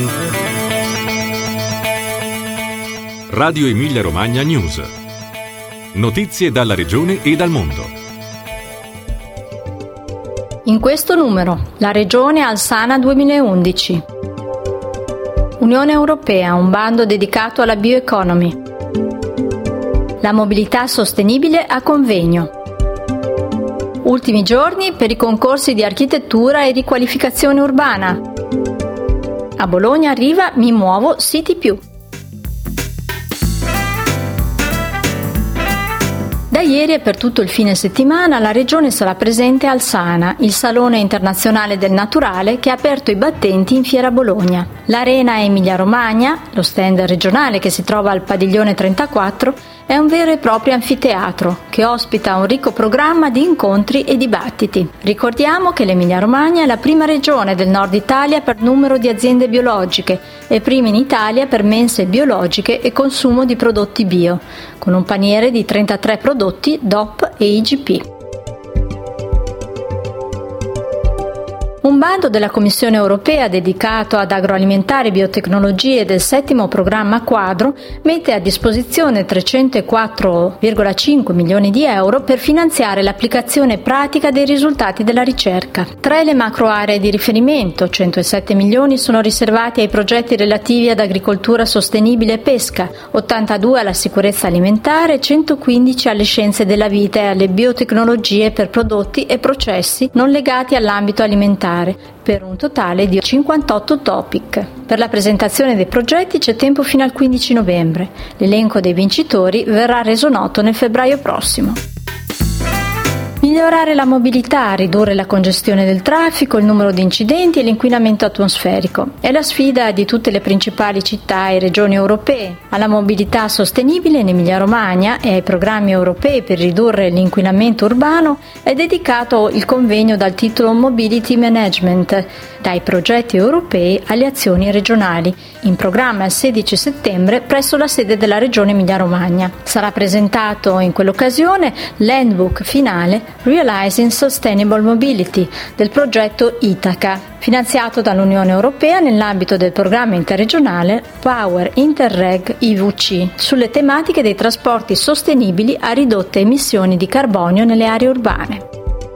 Radio Emilia Romagna News. Notizie dalla regione e dal mondo. In questo numero, la regione Alsana 2011. Unione Europea, un bando dedicato alla bioeconomy. La mobilità sostenibile a convegno. Ultimi giorni per i concorsi di architettura e riqualificazione urbana. A Bologna arriva Mi Muovo City Più. Da ieri e per tutto il fine settimana la Regione sarà presente a Alsana, il Salone Internazionale del Naturale che ha aperto i battenti in Fiera Bologna. L'Arena Emilia Romagna, lo stand regionale che si trova al Padiglione 34, è un vero e proprio anfiteatro che ospita un ricco programma di incontri e dibattiti. Ricordiamo che l'Emilia Romagna è la prima regione del nord Italia per numero di aziende biologiche e prima in Italia per mense biologiche e consumo di prodotti bio, con un paniere di 33 prodotti DOP e IGP. Un bando della Commissione europea dedicato ad agroalimentare e biotecnologie del 7° programma quadro mette a disposizione 304,5 milioni di euro per finanziare l'applicazione pratica dei risultati della ricerca. 3 le macro aree di riferimento, 107 milioni sono riservati ai progetti relativi ad agricoltura sostenibile e pesca, 82 alla sicurezza alimentare, 115 alle scienze della vita e alle biotecnologie per prodotti e processi non legati all'ambito alimentare, per un totale di 58 topic. Per la presentazione dei progetti c'è tempo fino al 15 novembre. L'elenco dei vincitori verrà reso noto nel febbraio prossimo. Migliorare la mobilità, ridurre la congestione del traffico, il numero di incidenti e l'inquinamento atmosferico. È la sfida di tutte le principali città e regioni europee. Alla mobilità sostenibile in Emilia-Romagna e ai programmi europei per ridurre l'inquinamento urbano è dedicato il convegno dal titolo Mobility Management, dai progetti europei alle azioni regionali, in programma il 16 settembre presso la sede della Regione Emilia-Romagna. Sarà presentato in quell'occasione l'handbook finale Realizing Sustainable Mobility del progetto Itaca, finanziato dall'Unione Europea nell'ambito del programma interregionale Power Interreg IVC, sulle tematiche dei trasporti sostenibili a ridotte emissioni di carbonio nelle aree urbane.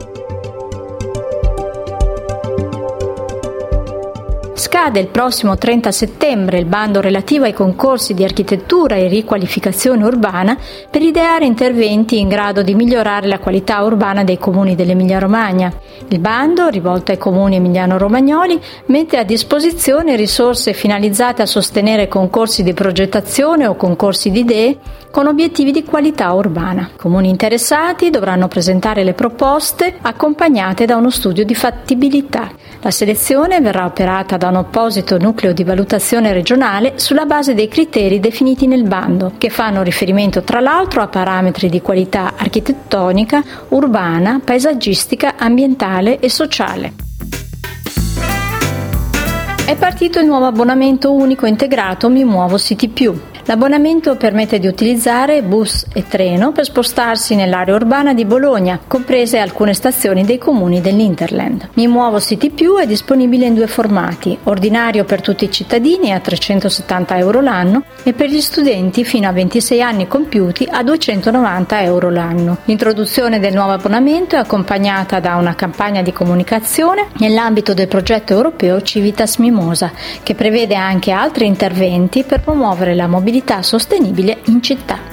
Scade il prossimo 30 settembre il bando relativo ai concorsi di architettura e riqualificazione urbana per ideare interventi in grado di migliorare la qualità urbana dei comuni dell'Emilia-Romagna. Il bando, rivolto ai comuni emiliano-romagnoli, mette a disposizione risorse finalizzate a sostenere concorsi di progettazione o concorsi di idee con obiettivi di qualità urbana. I comuni interessati dovranno presentare le proposte accompagnate da uno studio di fattibilità. La selezione verrà operata da un apposito nucleo di valutazione regionale sulla base dei criteri definiti nel bando, che fanno riferimento tra l'altro a parametri di qualità architettonica, urbana, paesaggistica, ambientale e sociale. È partito il nuovo abbonamento unico integrato Mi Muovo City Più. L'abbonamento permette di utilizzare bus e treno per spostarsi nell'area urbana di Bologna, comprese alcune stazioni dei comuni dell'Interland. Mi Muovo City Più è disponibile in 2 formati, ordinario per tutti i cittadini a 370 euro l'anno e per gli studenti fino a 26 anni compiuti a 290 euro l'anno. L'introduzione del nuovo abbonamento è accompagnata da una campagna di comunicazione nell'ambito del progetto europeo Civitas Mimosa, che prevede anche altri interventi per promuovere la mobilità sostenibile in città.